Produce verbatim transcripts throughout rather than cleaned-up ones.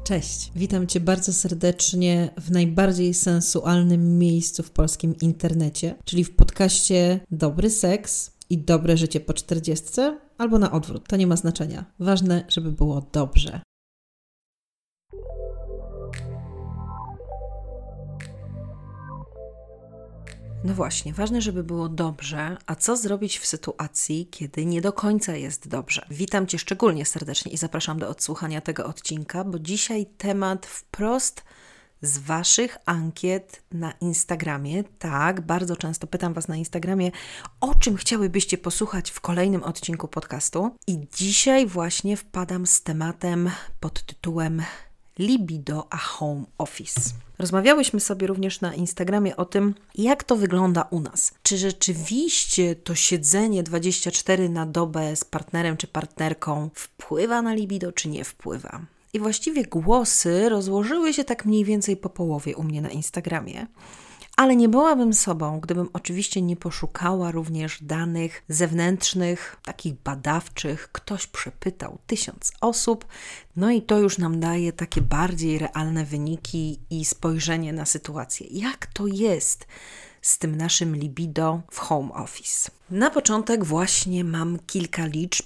Cześć, witam Cię bardzo serdecznie w najbardziej sensualnym miejscu w polskim internecie, czyli w podcaście Dobry Seks i Dobre Życie po czterdziestce, albo na odwrót, to nie ma znaczenia. Ważne, żeby było dobrze. No właśnie, ważne, żeby było dobrze, a co zrobić w sytuacji, kiedy nie do końca jest dobrze? Witam Cię szczególnie serdecznie i zapraszam do odsłuchania tego odcinka, bo dzisiaj temat wprost z Waszych ankiet na Instagramie. Tak, bardzo często pytam Was na Instagramie, o czym chciałybyście posłuchać w kolejnym odcinku podcastu. I dzisiaj właśnie wpadam z tematem pod tytułem Libido a Home Office. Rozmawiałyśmy sobie również na Instagramie o tym, jak to wygląda u nas. Czy rzeczywiście to siedzenie dwadzieścia cztery na dobę z partnerem czy partnerką wpływa na libido, czy nie wpływa? I właściwie głosy rozłożyły się tak mniej więcej po połowie u mnie na Instagramie. Ale nie byłabym sobą, gdybym oczywiście nie poszukała również danych zewnętrznych, takich badawczych. Ktoś przepytał tysiąc osób, no i to już nam daje takie bardziej realne wyniki i spojrzenie na sytuację. Jak to jest z tym naszym libido w home office? Na początek właśnie mam kilka liczb,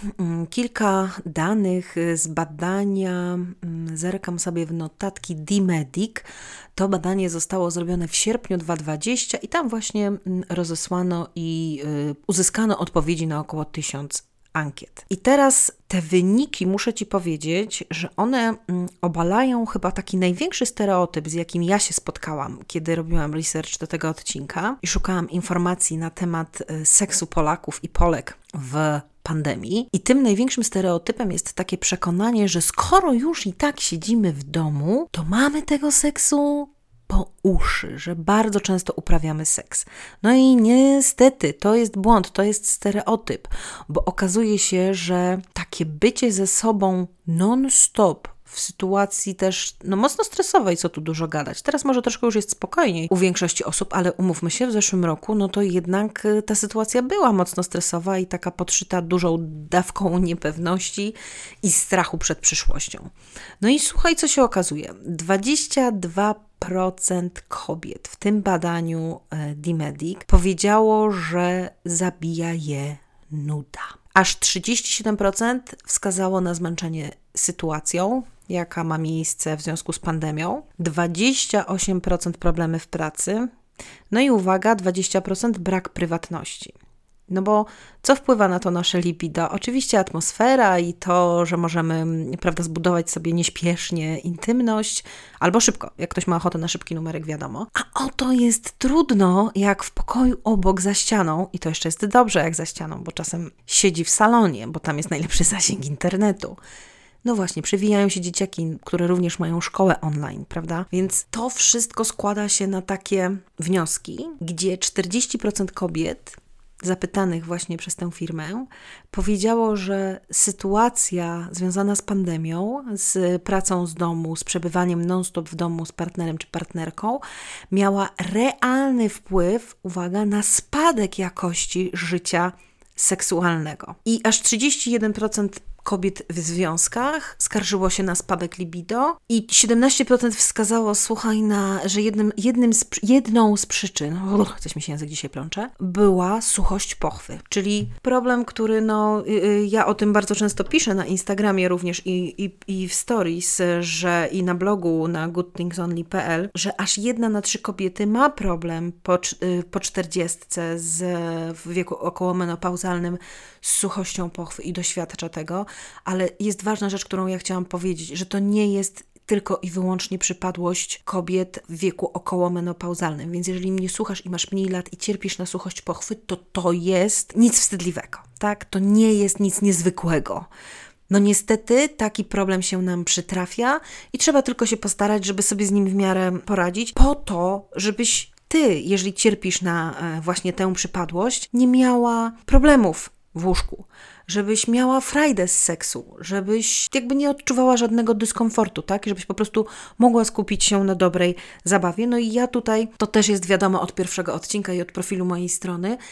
kilka danych z badania, zerkam sobie w notatki D-Medic. To badanie zostało zrobione w sierpniu dwa tysiące dwudziestym i tam właśnie rozesłano i uzyskano odpowiedzi na około tysiąc ankiet. I teraz te wyniki, muszę Ci powiedzieć, że one obalają chyba taki największy stereotyp, z jakim ja się spotkałam, kiedy robiłam research do tego odcinka i szukałam informacji na temat seksu Polaków i Polek w pandemii. I tym największym stereotypem jest takie przekonanie, że skoro już i tak siedzimy w domu, to mamy tego seksu po uszy, że bardzo często uprawiamy seks. No i niestety to jest błąd, to jest stereotyp, bo okazuje się, że takie bycie ze sobą non-stop w sytuacji też no, mocno stresowej, co tu dużo gadać. Teraz może troszkę już jest spokojniej u większości osób, ale umówmy się, w zeszłym roku, no to jednak ta sytuacja była mocno stresowa i taka podszyta dużą dawką niepewności i strachu przed przyszłością. No i słuchaj, co się okazuje. dwadzieścia dwa procent kobiet w tym badaniu D-Medic powiedziało, że zabija je nuda. Aż trzydzieści siedem procent wskazało na zmęczenie sytuacją, jaka ma miejsce w związku z pandemią, dwadzieścia osiem procent problemy w pracy, no i uwaga, dwadzieścia procent brak prywatności. No bo co wpływa na to nasze libido? Oczywiście atmosfera i to, że możemy, prawda, zbudować sobie nieśpiesznie intymność, albo szybko, jak ktoś ma ochotę na szybki numerek, wiadomo. A oto jest trudno, jak w pokoju obok za ścianą, i to jeszcze jest dobrze jak za ścianą, bo czasem siedzi w salonie, bo tam jest najlepszy zasięg internetu. No właśnie, przewijają się dzieciaki, które również mają szkołę online, prawda? Więc to wszystko składa się na takie wnioski, gdzie czterdzieści procent kobiet zapytanych właśnie przez tę firmę, powiedziało, że sytuacja związana z pandemią, z pracą z domu, z przebywaniem non-stop w domu z partnerem czy partnerką, miała realny wpływ, uwaga, na spadek jakości życia seksualnego. I aż trzydzieści jeden procent kobiet w związkach skarżyło się na spadek libido i siedemnaście procent wskazało, słuchaj, na, że jednym, jednym z, jedną z przyczyn, uch, coś mi się język dzisiaj plącze, była suchość pochwy, czyli problem, który no, y, ja o tym bardzo często piszę na Instagramie również i, i, i w stories, że i na blogu na good things only kropka p l, że aż jedna na trzy kobiety ma problem po, y, po czterdziestce z, w wieku okołomenopauzalnym z suchością pochwy i doświadcza tego. Ale jest ważna rzecz, którą ja chciałam powiedzieć, że to nie jest tylko i wyłącznie przypadłość kobiet w wieku okołomenopauzalnym. Więc jeżeli mnie słuchasz i masz mniej lat i cierpisz na suchość pochwy, to to jest nic wstydliwego, tak? To nie jest nic niezwykłego. No niestety taki problem się nam przytrafia i trzeba tylko się postarać, żeby sobie z nim w miarę poradzić, po to, żebyś ty, jeżeli cierpisz na właśnie tę przypadłość, nie miała problemów w łóżku, żebyś miała frajdę z seksu, żebyś jakby nie odczuwała żadnego dyskomfortu, tak? Żebyś po prostu mogła skupić się na dobrej zabawie. No i ja tutaj, to też jest wiadomo od pierwszego odcinka i od profilu mojej strony,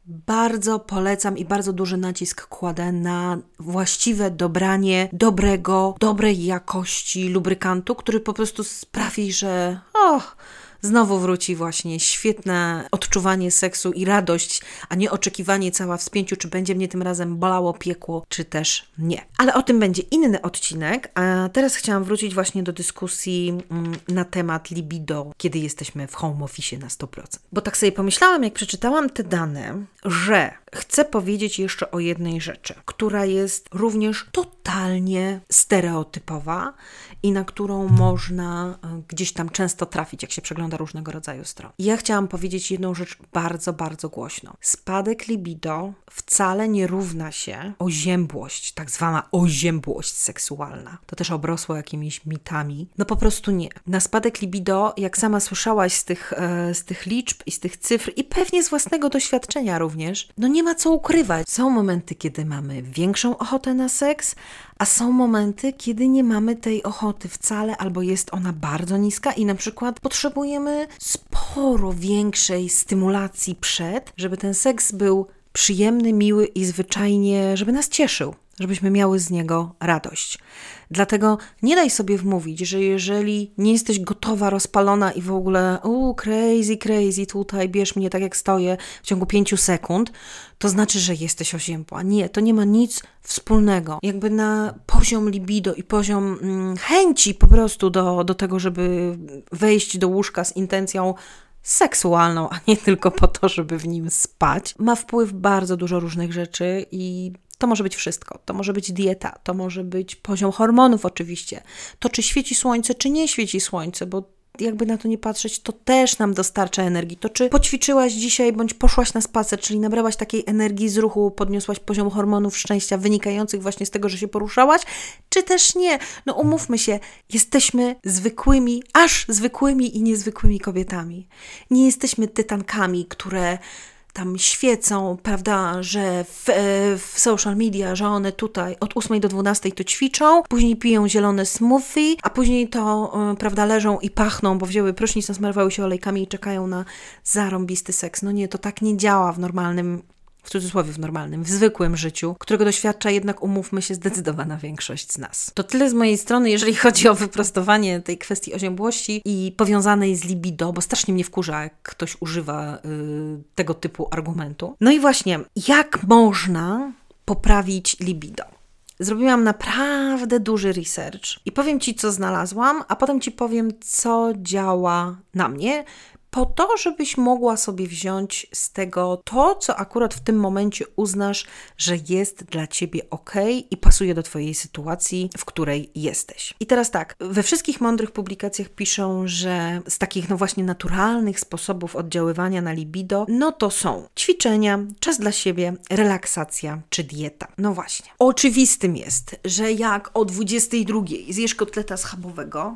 bardzo polecam i bardzo duży nacisk kładę na właściwe dobranie dobrego, dobrej jakości lubrykantu, który po prostu sprawi, że och, znowu wróci właśnie świetne odczuwanie seksu i radość, a nie oczekiwanie cała w spięciu, czy będzie mnie tym razem bolało piekło, czy też nie. Ale o tym będzie inny odcinek, a teraz chciałam wrócić właśnie do dyskusji mm, na temat libido, kiedy jesteśmy w home office na sto procent. Bo tak sobie pomyślałam, jak przeczytałam te dane, że chcę powiedzieć jeszcze o jednej rzeczy, która jest również totalnie stereotypowa i na którą można gdzieś tam często trafić, jak się przegląda różnego rodzaju stron. I ja chciałam powiedzieć jedną rzecz bardzo, bardzo głośno. Spadek libido wcale nie równa się oziębłość, tak zwana oziębłość seksualna. To też obrosło jakimiś mitami. No po prostu nie. Na spadek libido, jak sama słyszałaś z tych, e, z tych liczb i z tych cyfr i pewnie z własnego doświadczenia również, no nie ma co ukrywać. Są momenty, kiedy mamy większą ochotę na seks, a są momenty, kiedy nie mamy tej ochoty wcale, albo jest ona bardzo niska i na przykład potrzebujemy sporo większej stymulacji przed, żeby ten seks był przyjemny, miły i zwyczajnie, żeby nas cieszył, żebyśmy miały z niego radość. Dlatego nie daj sobie wmówić, że jeżeli nie jesteś gotowa, rozpalona i w ogóle uuu, crazy, crazy, tutaj bierz mnie tak jak stoję w ciągu pięciu sekund, to znaczy, że jesteś oziębła. Nie, to nie ma nic wspólnego. Jakby na poziom libido i poziom mm, chęci po prostu do, do tego, żeby wejść do łóżka z intencją seksualną, a nie tylko po to, żeby w nim spać, ma wpływ bardzo dużo różnych rzeczy i to może być wszystko. To może być dieta, to może być poziom hormonów oczywiście. To, czy świeci słońce, czy nie świeci słońce, bo jakby na to nie patrzeć, to też nam dostarcza energii. To, czy poćwiczyłaś dzisiaj, bądź poszłaś na spacer, czyli nabrałaś takiej energii z ruchu, podniosłaś poziom hormonów szczęścia wynikających właśnie z tego, że się poruszałaś, czy też nie. No umówmy się, jesteśmy zwykłymi, aż zwykłymi i niezwykłymi kobietami. Nie jesteśmy tytankami, które tam świecą, prawda, że w, w social media, że one tutaj od ósmej do dwunastej to ćwiczą, później piją zielone smoothie, a później to, prawda, leżą i pachną, bo wzięły prysznic, nasmarowały się olejkami i czekają na zarąbisty seks. No nie, to tak nie działa w normalnym, w cudzysłowie w normalnym, w zwykłym życiu, którego doświadcza jednak, umówmy się, zdecydowana większość z nas. To tyle z mojej strony, jeżeli chodzi o wyprostowanie tej kwestii oziębłości i powiązanej z libido, bo strasznie mnie wkurza, jak ktoś używa y, tego typu argumentu. No i właśnie, jak można poprawić libido? Zrobiłam naprawdę duży research i powiem Ci, co znalazłam, a potem Ci powiem, co działa na mnie, po to, żebyś mogła sobie wziąć z tego to, co akurat w tym momencie uznasz, że jest dla Ciebie okej i pasuje do Twojej sytuacji, w której jesteś. I teraz tak, we wszystkich mądrych publikacjach piszą, że z takich no właśnie naturalnych sposobów oddziaływania na libido, no to są ćwiczenia, czas dla siebie, relaksacja czy dieta. No właśnie. Oczywistym jest, że jak o dwudziestej drugiej zjesz kotleta schabowego,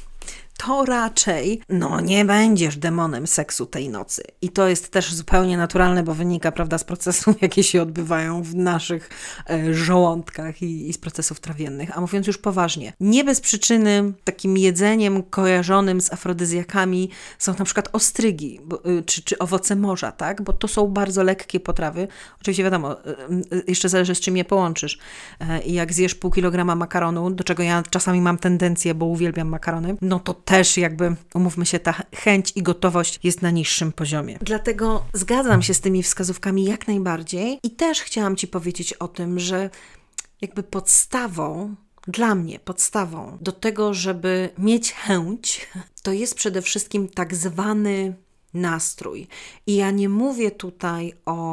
to raczej, no nie będziesz demonem seksu tej nocy. I to jest też zupełnie naturalne, bo wynika, prawda, z procesów, jakie się odbywają w naszych e, żołądkach i, i z procesów trawiennych. A mówiąc już poważnie, nie bez przyczyny takim jedzeniem kojarzonym z afrodyzjakami są na przykład ostrygi bo, y, czy, czy owoce morza, tak? Bo to są bardzo lekkie potrawy. Oczywiście wiadomo, y, y, jeszcze zależy, z czym je połączysz. I y, jak zjesz pół kilograma makaronu, do czego ja czasami mam tendencję, bo uwielbiam makarony, no to też jakby, umówmy się, ta chęć i gotowość jest na niższym poziomie. Dlatego zgadzam się z tymi wskazówkami jak najbardziej i też chciałam Ci powiedzieć o tym, że jakby podstawą, dla mnie podstawą do tego, żeby mieć chęć, to jest przede wszystkim tak zwany nastrój. I ja nie mówię tutaj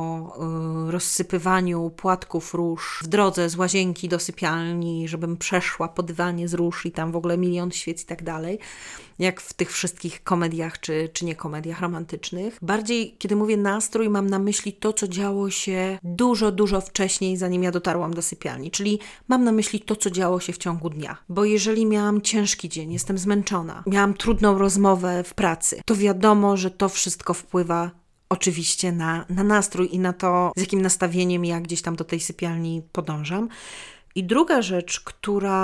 o y, rozsypywaniu płatków róż w drodze z łazienki do sypialni, żebym przeszła po dywanie z róż i tam w ogóle milion świec i tak dalej, jak w tych wszystkich komediach czy, czy nie komediach romantycznych. Bardziej, kiedy mówię nastrój, mam na myśli to, co działo się dużo, dużo wcześniej, zanim ja dotarłam do sypialni. Czyli mam na myśli to, co działo się w ciągu dnia. Bo jeżeli miałam ciężki dzień, jestem zmęczona, miałam trudną rozmowę w pracy, to wiadomo, że to wszystko wpływa oczywiście na, na nastrój i na to, z jakim nastawieniem ja gdzieś tam do tej sypialni podążam. I druga rzecz, która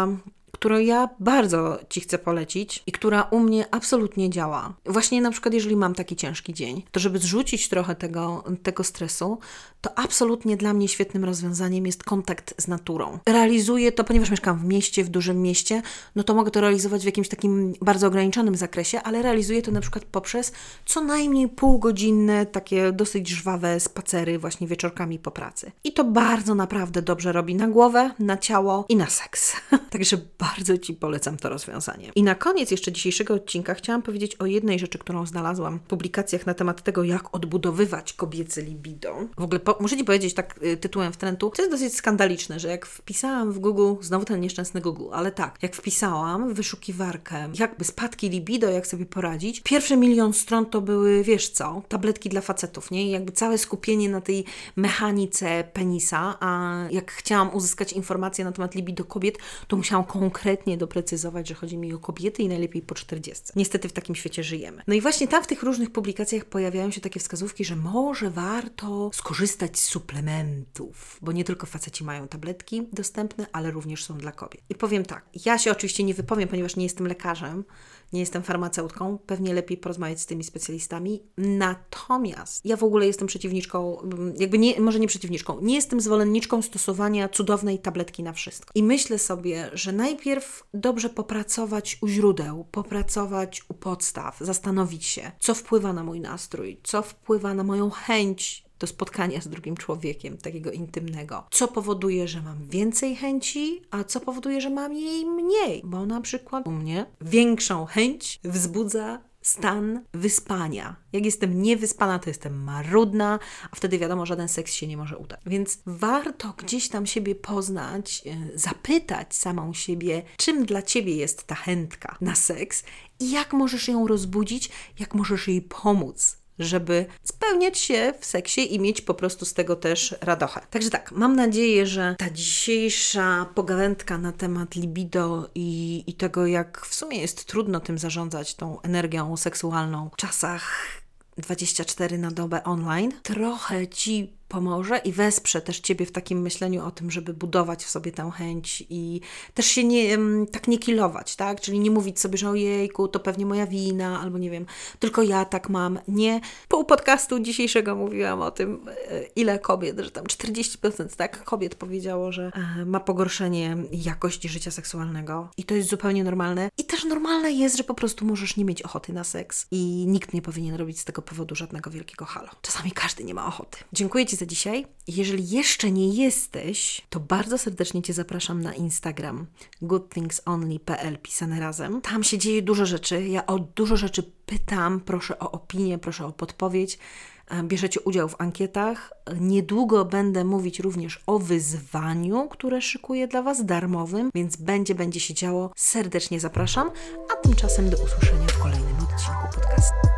którą ja bardzo Ci chcę polecić i która u mnie absolutnie działa. Właśnie na przykład, jeżeli mam taki ciężki dzień, to żeby zrzucić trochę tego, tego stresu, to absolutnie dla mnie świetnym rozwiązaniem jest kontakt z naturą. Realizuję to, ponieważ mieszkam w mieście, w dużym mieście, no to mogę to realizować w jakimś takim bardzo ograniczonym zakresie, ale realizuję to na przykład poprzez co najmniej półgodzinne, takie dosyć żwawe spacery właśnie wieczorkami po pracy. I to bardzo naprawdę dobrze robi na głowę, na ciało i na seks. Także bardzo Ci polecam to rozwiązanie. I na koniec jeszcze dzisiejszego odcinka chciałam powiedzieć o jednej rzeczy, którą znalazłam w publikacjach na temat tego, jak odbudowywać kobiece libido. W ogóle po, muszę Ci powiedzieć tak y, tytułem wtrętu, to jest dosyć skandaliczne, że jak wpisałam w Google, znowu ten nieszczęsny Google, ale tak, jak wpisałam w wyszukiwarkę jakby spadki libido, jak sobie poradzić, pierwsze milion stron to były, wiesz co, tabletki dla facetów, nie? I jakby całe skupienie na tej mechanice penisa, a jak chciałam uzyskać informacje na temat libido kobiet, to musiałam konkretnie doprecyzować, że chodzi mi o kobiety i najlepiej po czterdziestce. Niestety w takim świecie żyjemy. No i właśnie tam w tych różnych publikacjach pojawiają się takie wskazówki, że może warto skorzystać z suplementów, bo nie tylko faceci mają tabletki dostępne, ale również są dla kobiet. I powiem tak, ja się oczywiście nie wypowiem, ponieważ nie jestem lekarzem, nie jestem farmaceutką, pewnie lepiej porozmawiać z tymi specjalistami. Natomiast ja w ogóle jestem przeciwniczką, jakby nie, może nie przeciwniczką, nie jestem zwolenniczką stosowania cudownej tabletki na wszystko. I myślę sobie, że najpierw dobrze popracować u źródeł, popracować u podstaw, zastanowić się, co wpływa na mój nastrój, co wpływa na moją chęć do spotkania z drugim człowiekiem, takiego intymnego. Co powoduje, że mam więcej chęci, a co powoduje, że mam jej mniej. Bo na przykład u mnie większą chęć wzbudza stan wyspania. Jak jestem niewyspana, to jestem marudna, a wtedy wiadomo, żaden seks się nie może udać. Więc warto gdzieś tam siebie poznać, zapytać samą siebie, czym dla Ciebie jest ta chętka na seks i jak możesz ją rozbudzić, jak możesz jej pomóc, żeby spełniać się w seksie i mieć po prostu z tego też radochę. Także tak, mam nadzieję, że ta dzisiejsza pogawędka na temat libido i, i tego, jak w sumie jest trudno tym zarządzać, tą energią seksualną w czasach dwadzieścia cztery na dobę online, trochę Ci pomoże i wesprze też Ciebie w takim myśleniu o tym, żeby budować w sobie tę chęć i też się nie, tak nie kilować, tak? Czyli nie mówić sobie, że ojejku, to pewnie moja wina, albo nie wiem, tylko ja tak mam. Nie. Pół podcastu dzisiejszego mówiłam o tym, ile kobiet, że tam czterdzieści procent tak, kobiet powiedziało, że ma pogorszenie jakości życia seksualnego i to jest zupełnie normalne. I też normalne jest, że po prostu możesz nie mieć ochoty na seks i nikt nie powinien robić z tego powodu żadnego wielkiego halo. Czasami każdy nie ma ochoty. Dziękuję Ci za dzisiaj. Jeżeli jeszcze nie jesteś, to bardzo serdecznie Cię zapraszam na Instagram good things only kropka p l pisane razem. Tam się dzieje dużo rzeczy. Ja o dużo rzeczy pytam, proszę o opinię, proszę o podpowiedź. Bierzecie udział w ankietach. Niedługo będę mówić również o wyzwaniu, które szykuję dla Was darmowym, więc będzie, będzie się działo. Serdecznie zapraszam, a tymczasem do usłyszenia w kolejnym odcinku podcastu.